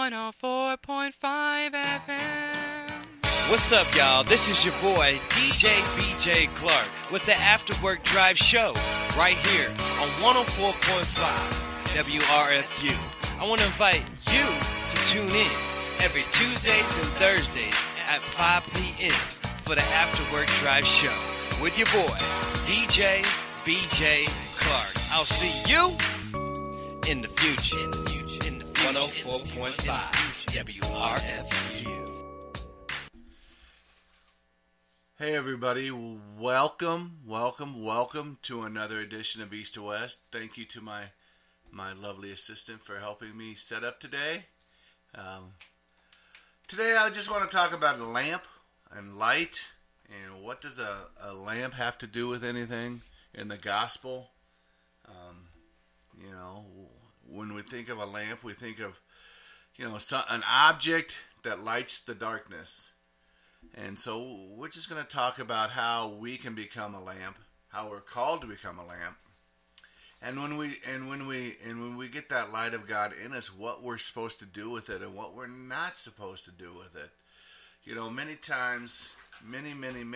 104.5 FM. What's up, y'all? This is your boy, DJ BJ Clark, with the After Work Drive Show, right here on 104.5 WRFU. I want to invite you to tune in every Tuesdays and Thursdays at 5 p.m. for the After Work Drive Show with your boy, DJ BJ Clark. I'll see you in the future. 104.5 WRFU. Hey everybody, welcome to another edition of East to West. Thank you to my lovely assistant for helping me set up today. Today I just want to talk about a lamp and light, and what does a lamp have to do with anything in the gospel? When we think of a lamp, we think of, an object that lights the darkness. And so we're just going to talk about how we can become a lamp, how we're called to become a lamp. And when we get that light of God in us, what we're supposed to do with it and what we're not supposed to do with it. Many times, we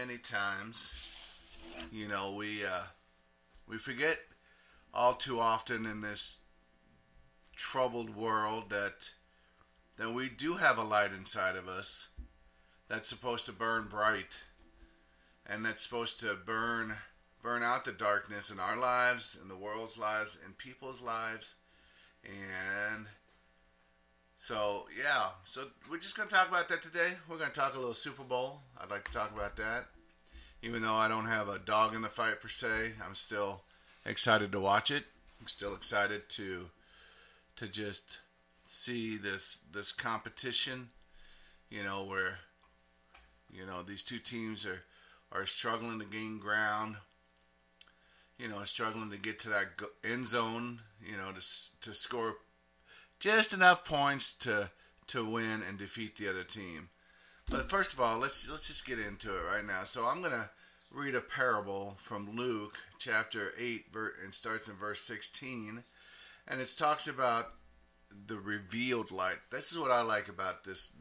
forget all too often in this troubled world that we do have a light inside of us that's supposed to burn bright, and that's supposed to burn out the darkness in our lives, in the world's lives, in people's lives. And so we're just going to talk about that today. We're going to talk a little Super Bowl. I'd like to talk about that. Even though I don't have a dog in the fight per se, I'm still excited to watch it. I'm still excited to just see this competition, where these two teams are struggling to gain ground, struggling to get to that end zone, to score just enough points to win and defeat the other team. But first of all, let's just get into it right now. So I'm going to read a parable from Luke chapter 8, and starts in verse 16, and it talks about the revealed light. This is what I like about this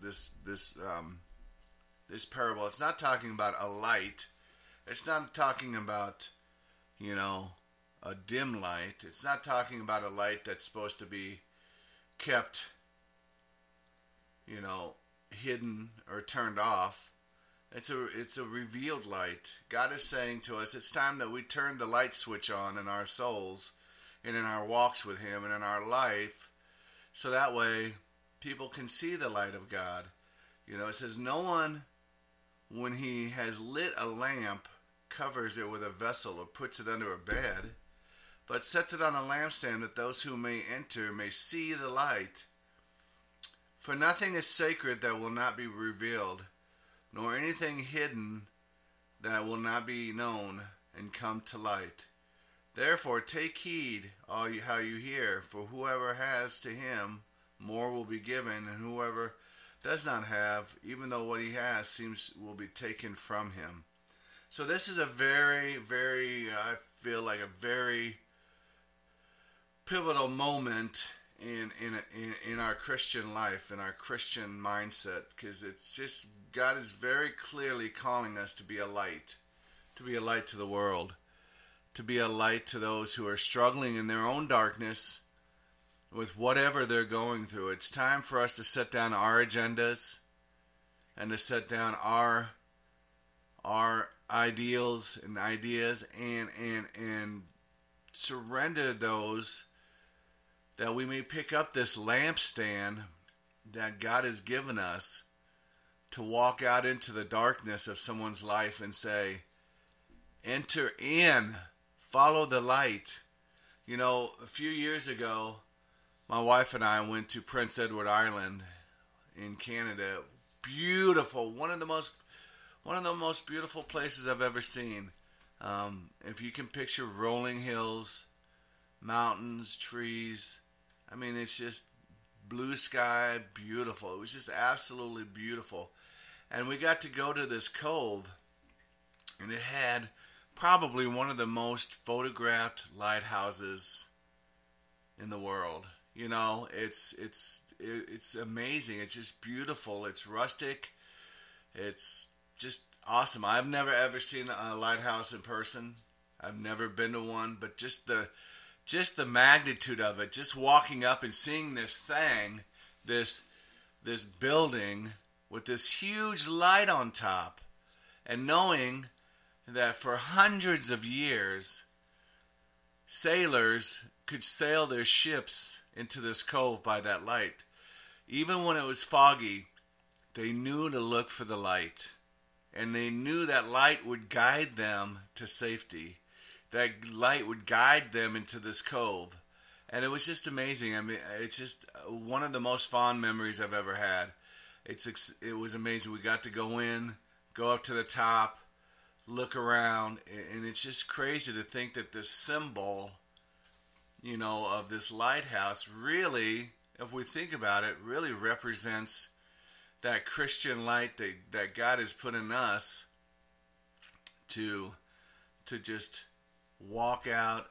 parable. It's not talking about a light. It's not talking about, a dim light. It's not talking about a light that's supposed to be kept, hidden or turned off. It's a revealed light. God is saying to us, it's time that we turn the light switch on in our souls and in our walks with Him and in our life, so that way people can see the light of God. It says, no one, when he has lit a lamp, covers it with a vessel or puts it under a bed, but sets it on a lampstand, that those who may enter may see the light. For nothing is sacred that will not be revealed, nor anything hidden that will not be known and come to light. Therefore take heed how you hear, for whoever has, to him more will be given, and whoever does not have, even though what he has will be taken from him. So this is a very, very, I feel like a very pivotal moment in our Christian life, in our Christian mindset, because it's just, God is very clearly calling us to be a light to the world, to be a light to those who are struggling in their own darkness with whatever they're going through. It's time for us to set down our agendas and to set down our ideals and ideas and surrender those, that we may pick up this lampstand that God has given us to walk out into the darkness of someone's life and say, enter in, follow the light. A few years ago, my wife and I went to Prince Edward Island in Canada. Beautiful, one of the most beautiful places I've ever seen. If you can picture rolling hills, mountains, trees, it's just blue sky, beautiful. It was just absolutely beautiful. And we got to go to this cove, and it had probably one of the most photographed lighthouses in the world. You know, it's amazing. It's just beautiful. It's rustic. It's just awesome. I've never ever seen a lighthouse in person. I've never been to one, but just the magnitude of it, just walking up and seeing this thing, this building with this huge light on top, and knowing that for hundreds of years sailors could sail their ships into this cove by that light. Even when it was foggy, they knew to look for the light. And they knew that light would guide them to safety. That light would guide them into this cove. And it was just amazing. I mean, it's just one of the most fond memories I've ever had. It was amazing. We got to go in, go up to the top, look around, and it's just crazy to think that this symbol, you know, of this lighthouse really, if we think about it, really represents that Christian light that God has put in us to just walk out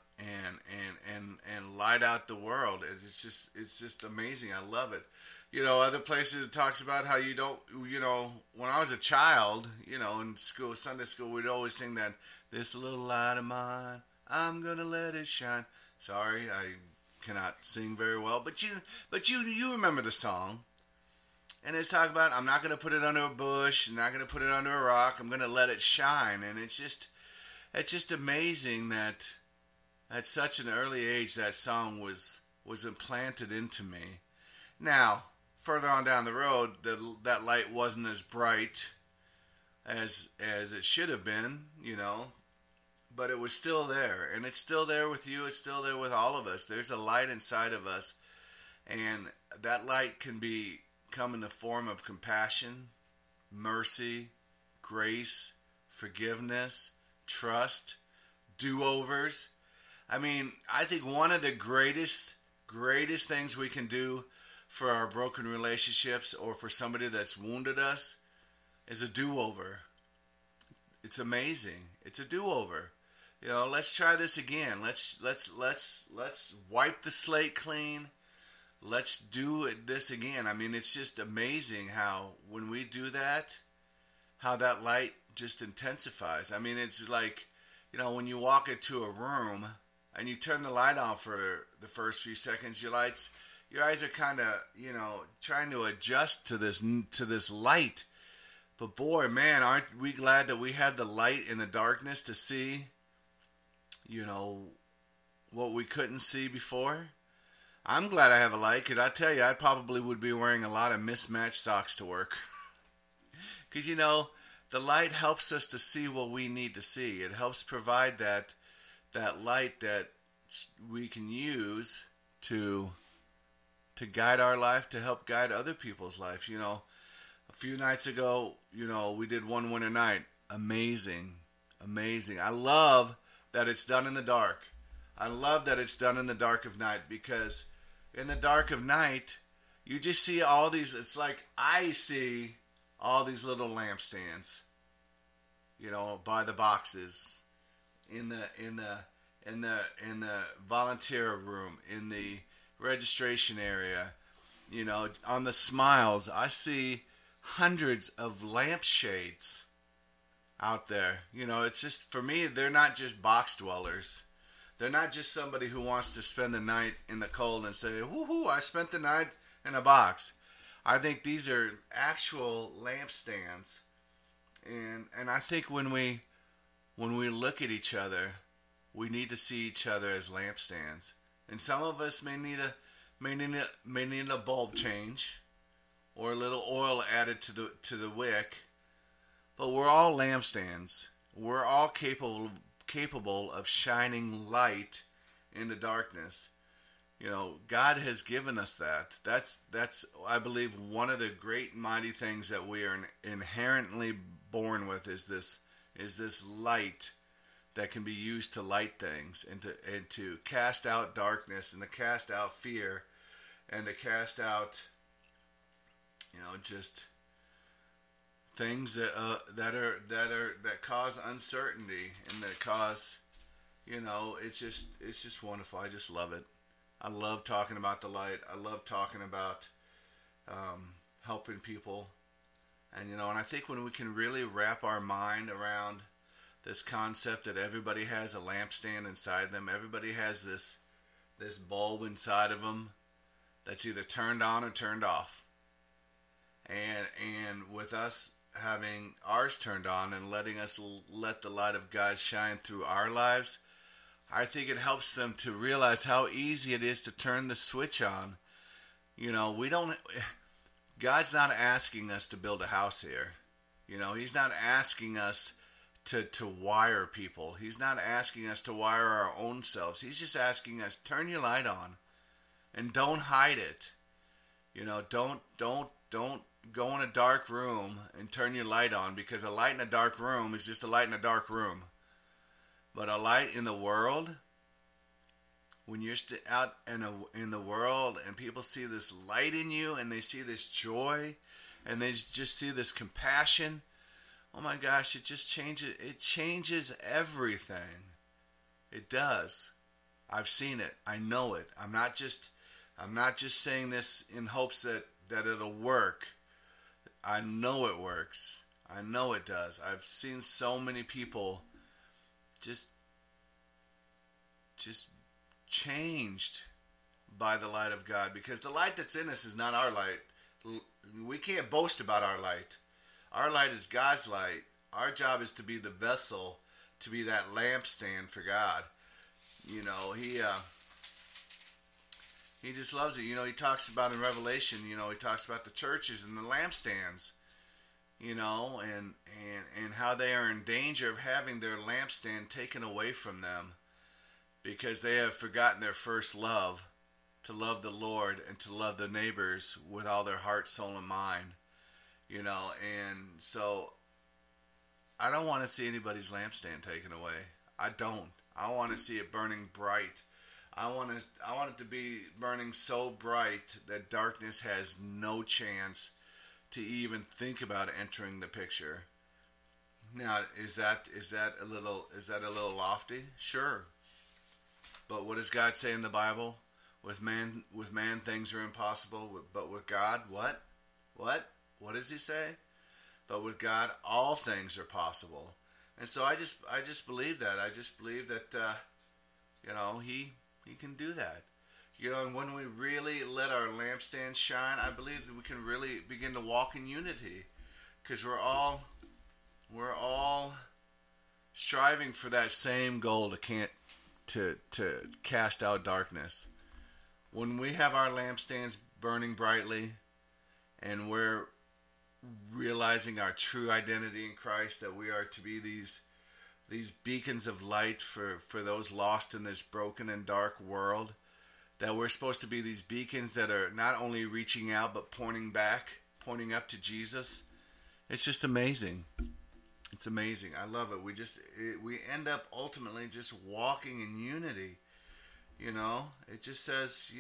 and light out the world. It's just amazing. I love it. You know, other places it talks about how you don't, you know, when I was a child, you know, in school, Sunday school, we'd always sing that, "This little light of mine, I'm gonna let it shine." Sorry, I cannot sing very well, but you remember the song. And it's talking about, I'm not going to put it under a bush, I'm not going to put it under a rock, I'm going to let it shine. And it's just amazing that at such an early age that song was implanted into me. Now, further on down the road, that light wasn't as bright as it should have been, you know, but it was still there. And it's still there with you, it's still there with all of us. There's a light inside of us, and that light can come in the form of compassion, mercy, grace, forgiveness, trust, do-overs. I mean, I think one of the greatest things we can do for our broken relationships or for somebody that's wounded us is a do-over. It's amazing. It's a do-over. You know, let's try this again. Let's wipe the slate clean. Let's do this again. I mean, it's just amazing how when we do that, how that light just intensifies. I mean, it's like, you know, when you walk into a room and you turn the light on for the first few seconds, your eyes are kind of, you know, trying to adjust to this light. But boy, man, aren't we glad that we have the light in the darkness to see, you know, what we couldn't see before? I'm glad I have a light, because I tell you, I probably would be wearing a lot of mismatched socks to work. Because, you know, the light helps us to see what we need to see. It helps provide that light that we can use to guide our life, to help guide other people's life. You know, a few nights ago, you know, we did One Winter Night. Amazing. I love that it's done in the dark. I love that it's done in the dark of night, because in the dark of night, you just see all these, it's like I see all these little lampstands, you know, by the boxes, in the volunteer room, in the registration area, you know, on the smiles. I see hundreds of lampshades out there. You know, it's just, for me, they're not just box dwellers. They're not just somebody who wants to spend the night in the cold and say, woohoo, I spent the night in a box. I think these are actual lampstands. And I think when we look at each other, we need to see each other as lampstands. And some of us may need a bulb change or a little oil added to the wick. But we're all lampstands. We're all capable of shining light in the darkness. You know, God has given us that. That's I believe one of the great mighty things that we are inherently born with is this light that can be used to light things and to cast out darkness and to cast out fear and to cast out, you know, just things that cause uncertainty and that cause, you know, it's just wonderful. I just love it. I love talking about the light. I love talking about helping people. And, and I think when we can really wrap our mind around this concept that everybody has a lampstand inside them, everybody has this bulb inside of them that's either turned on or turned off. And with us having ours turned on and letting us let the light of God shine through our lives, I think it helps them to realize how easy it is to turn the switch on. God's not asking us to build a house here. He's not asking us to wire people. He's not asking us to wire our own selves. He's just asking us, turn your light on and don't hide it. Don't go in a dark room and turn your light on, because a light in a dark room is just a light in a dark room. But a light in the world, when you're out in the world and people see this light in you and they see this joy and they just see this compassion, oh my gosh, it just changes. It changes everything. It does. I've seen it. I know it. I'm not just saying this in hopes that it'll work. I know it works. I know it does. I've seen so many people just changed by the light of God, because the light that's in us is not our light. We can't boast about our light. Our light is God's light. Our job is to be the vessel, to be that lampstand for God. He just loves it. He talks about in Revelation, he talks about the churches and the lampstands, and how they are in danger of having their lampstand taken away from them because they have forgotten their first love, to love the Lord and to love their neighbors with all their heart, soul, and mind. And so I don't want to see anybody's lampstand taken away. I don't. I want to see it burning bright. I want it to be burning so bright that darkness has no chance to even think about entering the picture. Now, is that a little lofty? Sure. But what does God say in the Bible? With man things are impossible, but with God, what? What does he say? But with God, all things are possible. And so I just believe that. I just believe that, he can do that. And when we really let our lampstand shine, I believe that we can really begin to walk in unity, because we're all striving for that same goal to cast out darkness. When we have our lampstands burning brightly, and we're realizing our true identity in Christ, that we are to be these beacons of light for those lost in this broken and dark world, that we're supposed to be these beacons that are not only reaching out but pointing up to Jesus. It's just amazing. It's amazing. I love it. We end up ultimately just walking in unity. It just says,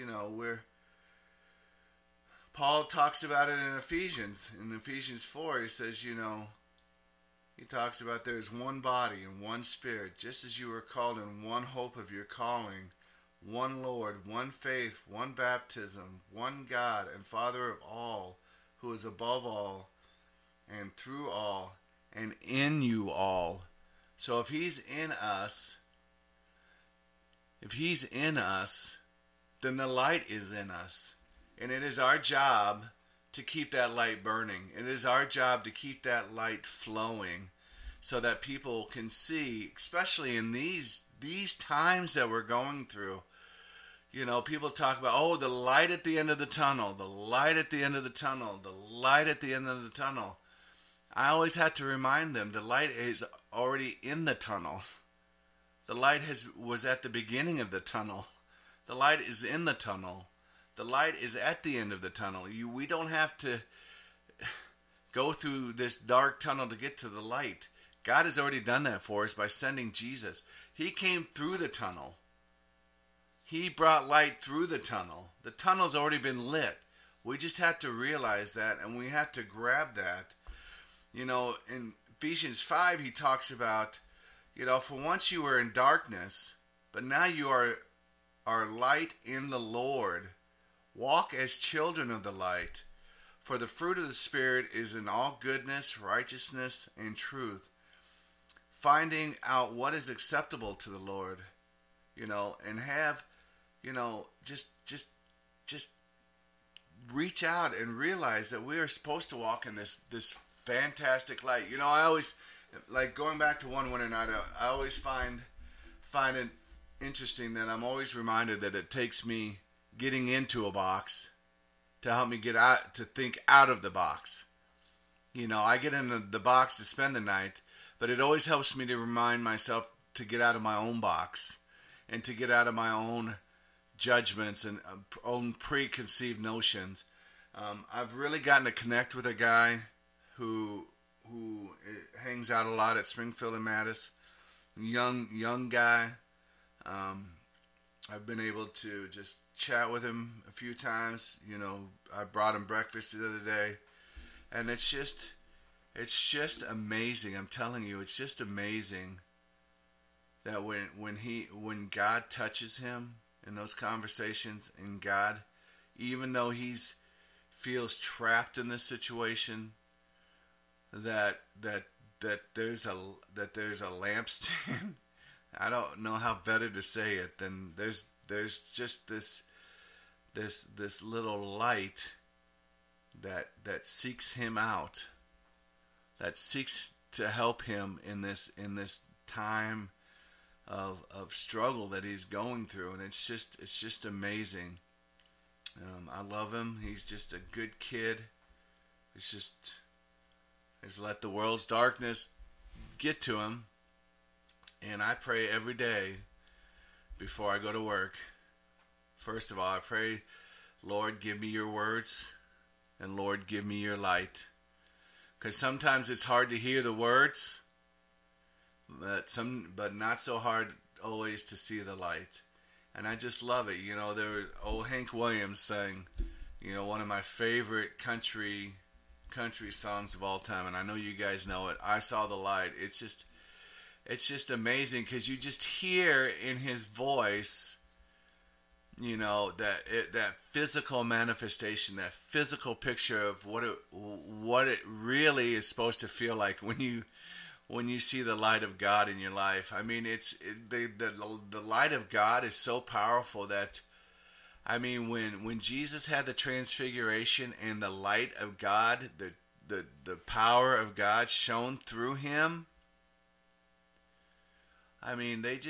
Paul talks about it in Ephesians. In Ephesians 4, he says, he talks about there's one body and one spirit, just as you were called in one hope of your calling, one Lord, one faith, one baptism, one God and Father of all, who is above all and through all and in you all. So if he's in us, then the light is in us. And it is our job to keep that light burning. It is our job to keep that light flowing so that people can see, especially in these times that we're going through. People talk about, the light at the end of the tunnel, the light at the end of the tunnel, the light at the end of the tunnel. I always have to remind them the light is already in the tunnel. The light was at the beginning of the tunnel. The light is in the tunnel. The light is at the end of the tunnel. We don't have to go through this dark tunnel to get to the light. God has already done that for us by sending Jesus. He came through the tunnel. He brought light through the tunnel. The tunnel's already been lit. We just have to realize that, and we have to grab that. In Ephesians 5, he talks about, for once you were in darkness, but now you are are light in the Lord. Walk as children of the light. For the fruit of the Spirit is in all goodness, righteousness, and truth. Finding out what is acceptable to the Lord, and have, just reach out and realize that we are supposed to walk in this fantastic light. I always, like, going back to one winter night, I always find it interesting that I'm always reminded that it takes me getting into a box to help me get out, to think out of the box. I get in the box to spend the night, but it always helps me to remind myself to get out of my own box and to get out of my own judgments and own preconceived notions. I've really gotten to connect with a guy who hangs out a lot at Springfield and Mattis. Young guy. I've been able to just chat with him a few times. I brought him breakfast the other day, and it's just amazing. I'm telling you, it's just amazing that when God touches him in those conversations, and God, even though he's feels trapped in this situation, that there's a lampstand. I don't know how better to say it than there's just this little light that seeks him out, that seeks to help him in this time of struggle that he's going through, and it's just amazing. I love him. He's just a good kid. He's let the world's darkness get to him. And I pray every day before I go to work. First of all, I pray, Lord, give me your words, and Lord, give me your light. Because sometimes it's hard to hear the words, but not so hard always to see the light. And I just love it. There was old Hank Williams sang, one of my favorite country songs of all time, and I know you guys know it. I Saw the Light. It's just amazing because you just hear in his voice, that physical manifestation, that physical picture of what it really is supposed to feel like when you see the light of God in your life. I mean, the light of God is so powerful that, I mean, when Jesus had the transfiguration and the light of God, the power of God shone through him, I mean, it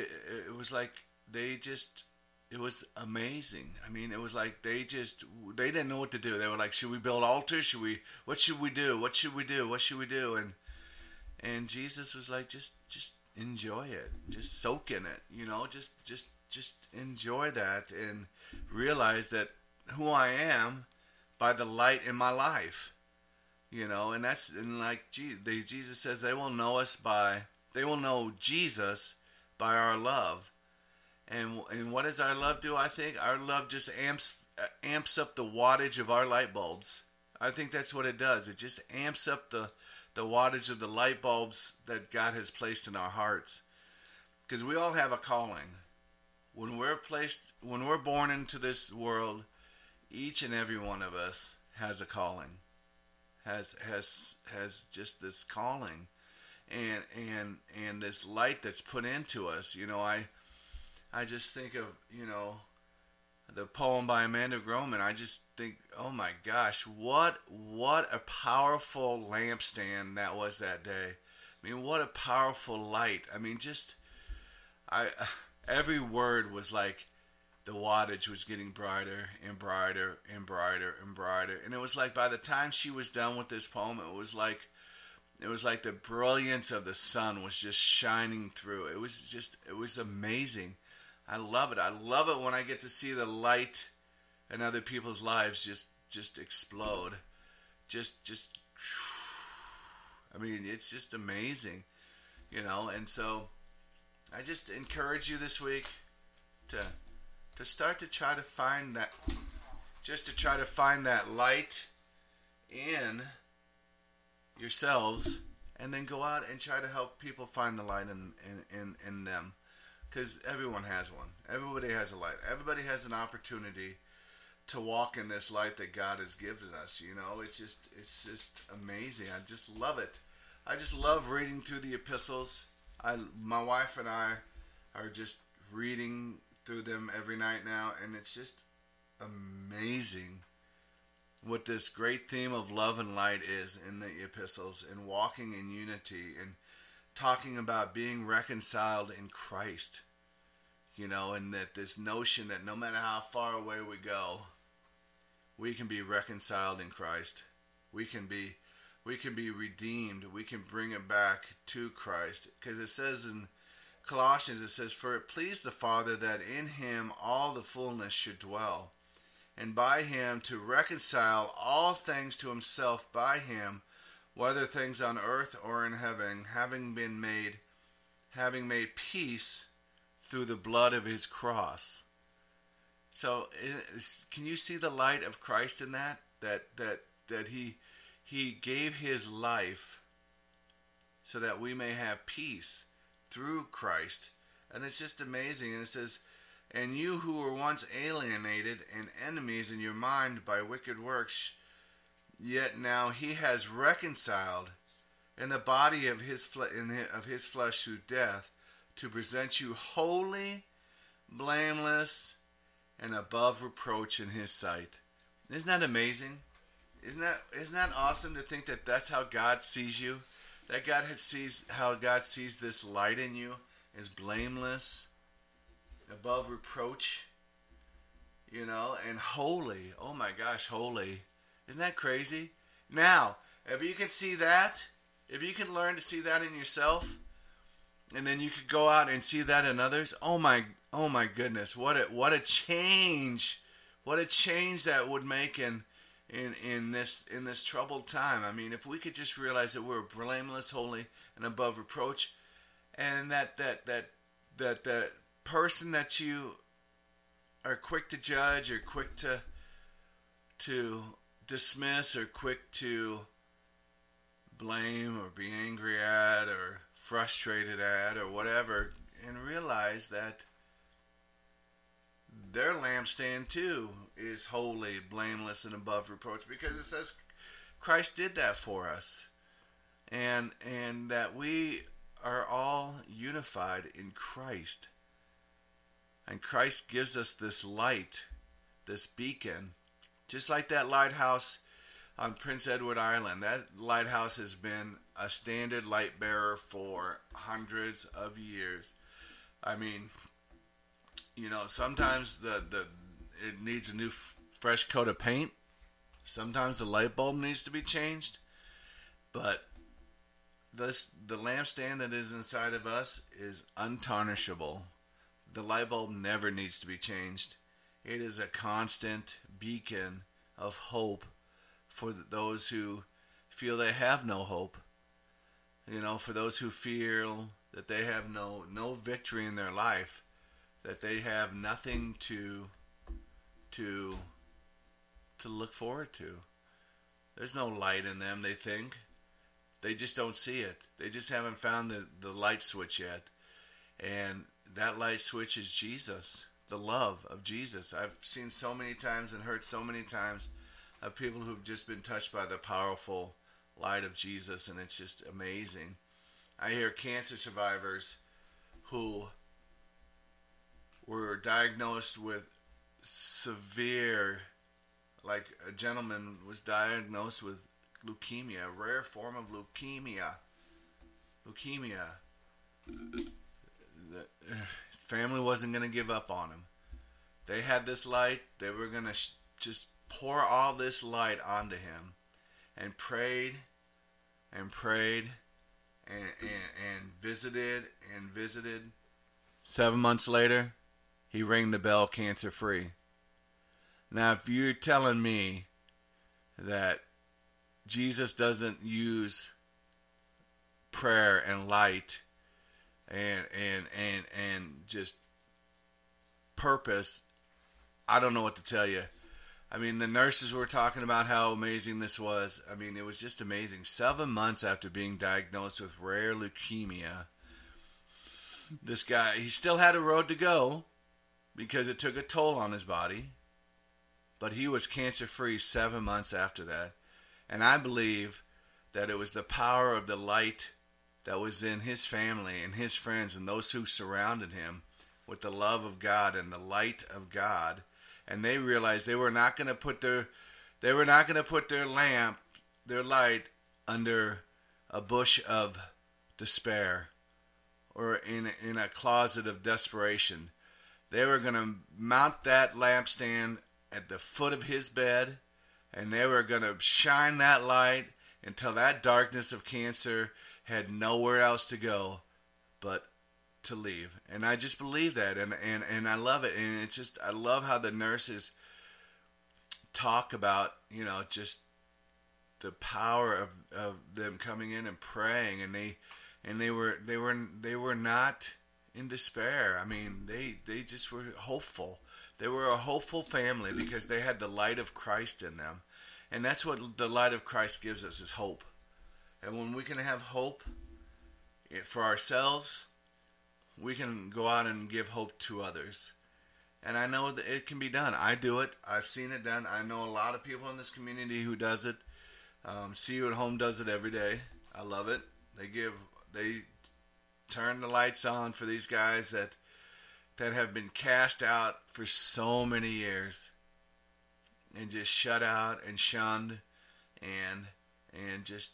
was amazing. I mean, it was like they didn't know what to do. They were like, should we build altars? What should we do? What should we do? What should we do? And Jesus was like, just enjoy it. Just soak in it, just enjoy that and realize that who I am by the light in my life, and like Jesus says, they will know Jesus by our love. And what does our love do? I think our love just amps up the wattage of our light bulbs. I think that's what it does. It just amps up the wattage of the light bulbs that God has placed in our hearts. Because we all have a calling. When we're born into this world, each and every one of us has a calling. Has just this calling. And this light that's put into us. I just think of, the poem by Amanda Groman. I just think, oh my gosh, what a powerful lampstand that was that day. I mean, what a powerful light. I mean, every word was like the wattage was getting brighter and brighter and brighter and brighter. And it was like by the time she was done with this poem, it was like the brilliance of the sun was just shining through. It was amazing. I love it. I love it when I get to see the light in other people's lives just explode. I mean, it's just amazing, and so I just encourage you this week to start to try to find that light in yourselves, and then go out and try to help people find the light in them. because everyone has one. Everybody has a light. Everybody has an opportunity to walk in this light that God has given us. You know, it's just amazing. I just love it. I just love reading through the epistles. My wife and I are just reading through them every night now, and it's just amazing what this great theme of love and light is in the epistles, and walking in unity, and talking about being reconciled in Christ. You know, and that this notion that no matter how far away we go, we can be reconciled in Christ. We can be redeemed. We can bring it back to Christ. Because it says in Colossians, it says, "For it pleased the Father that in him all the fullness should dwell, and by him to reconcile all things to himself by him, whether things on earth or in heaven, having made peace through the blood of his cross." So, can you see the light of Christ in that? That he gave his life so that we may have peace through Christ. And it's just amazing. And it says, "And you who were once alienated and enemies in your mind by wicked works, yet now he has reconciled in the body of his flesh through death, to present you holy, blameless, and above reproach in his sight." Isn't that amazing? Isn't that awesome to think that that's how God sees you? That how God sees this light in you is blameless, above reproach, you know, and holy. Oh my gosh, holy. Isn't that crazy? Now, if you can see that, if you can learn to see that in yourself, and then you could go out and see that in others, oh my goodness, what a change that would make in this troubled time. I mean, if we could just realize that we're blameless, holy, and above reproach, and that person that you are quick to judge, or quick to dismiss, or quick to blame, or be angry at, or frustrated at, or whatever, and realize that their lampstand too is holy, blameless, and above reproach, because it says Christ did that for us, and that we are all unified in Christ, and Christ gives us this light, this beacon, just like that lighthouse on Prince Edward Island. That lighthouse has been a standard light bearer for hundreds of years. I mean, you know, sometimes it needs a new fresh coat of paint. Sometimes the light bulb needs to be changed. But the lampstand that is inside of us is untarnishable. The light bulb never needs to be changed. It is a constant beacon of hope for those who feel they have no hope. You know, for those who feel that they have no victory in their life, that they have nothing to look forward to. There's no light in them, they think. They just don't see it. They just haven't found the light switch yet. And that light switch is Jesus, the love of Jesus. I've seen so many times and heard so many times of people who've just been touched by the powerful light of Jesus, and it's just amazing. I hear cancer survivors who were diagnosed with severe, like a gentleman was diagnosed with leukemia, a rare form of leukemia. His family wasn't going to give up on him. They had this light. They were going to just pour all this light onto him, and prayed and prayed and visited and visited. 7 months later, he rang the bell, cancer free. Now, if you're telling me that Jesus doesn't use prayer and light and just purpose, I don't know what to tell you. I mean, the nurses were talking about how amazing this was. I mean, it was just amazing. 7 months after being diagnosed with rare leukemia, This guy, he still had a road to go because it took a toll on his body. But he was cancer-free 7 months after that. And I believe that it was the power of the light that was in his family and his friends and those who surrounded him with the love of God and the light of God. And they realized they were not going to put their lamp, their light, under a bush of despair or in a closet of desperation. They were going to mount that lampstand at the foot of his bed, and they were going to shine that light until that darkness of cancer had nowhere else to go but to leave. And I just believe that, and I love it. And it's just, I love how the nurses talk about, just the power of them coming in and praying, and they were not in despair. I mean, they just were hopeful. They were a hopeful family because they had the light of Christ in them. And that's what the light of Christ gives us, is hope. And when we can have hope for ourselves, we can go out and give hope to others. And I know that it can be done. I do it. I've seen it done. I know a lot of people in this community who does it. See You at Home does it every day. I love it. They turn the lights on for these guys that have been cast out for so many years and just shut out and shunned and just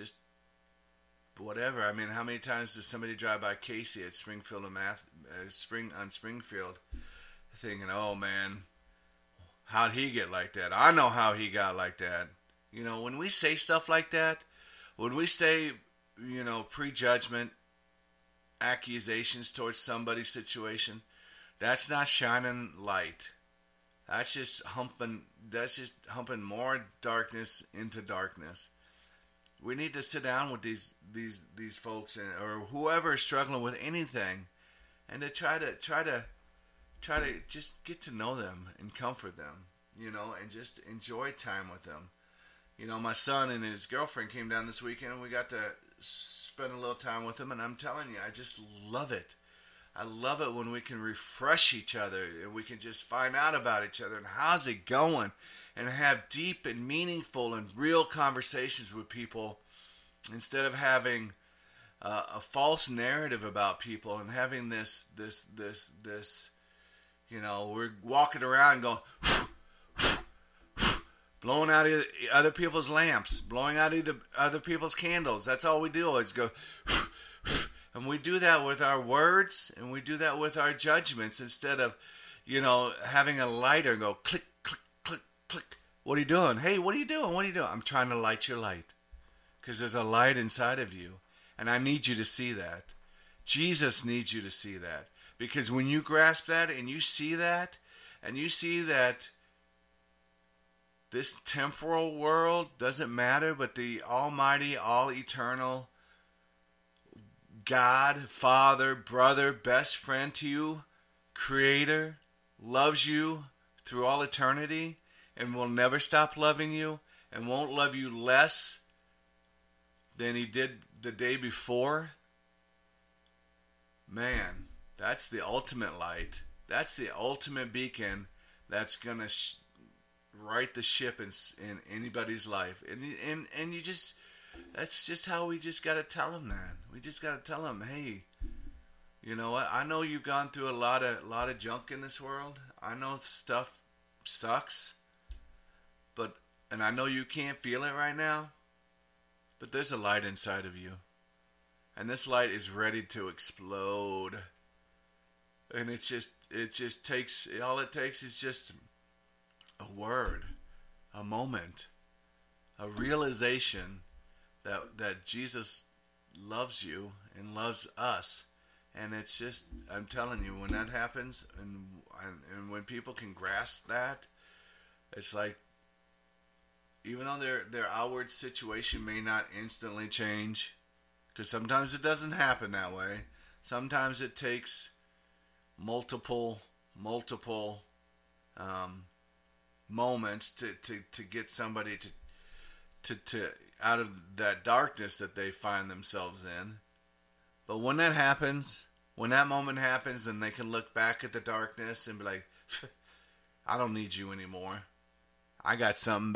whatever. I mean, how many times does somebody drive by Casey at Springfield and Springfield thinking, oh man, how'd he get like that? I know how he got like that. When we say stuff like that, when we say, prejudgment, accusations towards somebody's situation, that's not shining light. That's just humping more darkness into darkness. We need to sit down with these folks or whoever is struggling with anything, and to try to just get to know them and comfort them, and just enjoy time with them. My son and his girlfriend came down this weekend, and we got to spend a little time with them, and I'm telling you, I just love it. I love it when we can refresh each other and we can just find out about each other and how's it going, and have deep and meaningful and real conversations with people instead of having a false narrative about people and having this we're walking around going blowing out other people's lamps, blowing out other people's candles. That's all we do is go. And we do that with our words, and we do that with our judgments instead of, having a lighter and go click, click, click, click. What are you doing? Hey, what are you doing? What are you doing? I'm trying to light your light because there's a light inside of you, and I need you to see that. Jesus needs you to see that, because when you grasp that and you see that, this temporal world doesn't matter, but the almighty, all-eternal God, Father, brother, best friend to you, Creator, loves you through all eternity and will never stop loving you and won't love you less than He did the day before. Man, that's the ultimate light. That's the ultimate beacon that's going to right the ship in anybody's life. And you just... That's just how we just got to tell them that. We just got to tell them, hey, you know what? I know you've gone through a lot of junk in this world. I know stuff sucks, and I know you can't feel it right now, but there's a light inside of you, and this light is ready to explode. And it just takes, all it takes is just a word, a moment, a realization that Jesus loves you and loves us. And it's just, I'm telling you, when that happens and when people can grasp that, it's like, even though their outward situation may not instantly change, because sometimes it doesn't happen that way. Sometimes it takes multiple moments to get somebody to out of that darkness that they find themselves in. But when that happens, when that moment happens, and they can look back at the darkness and be like, I don't need you anymore. I got something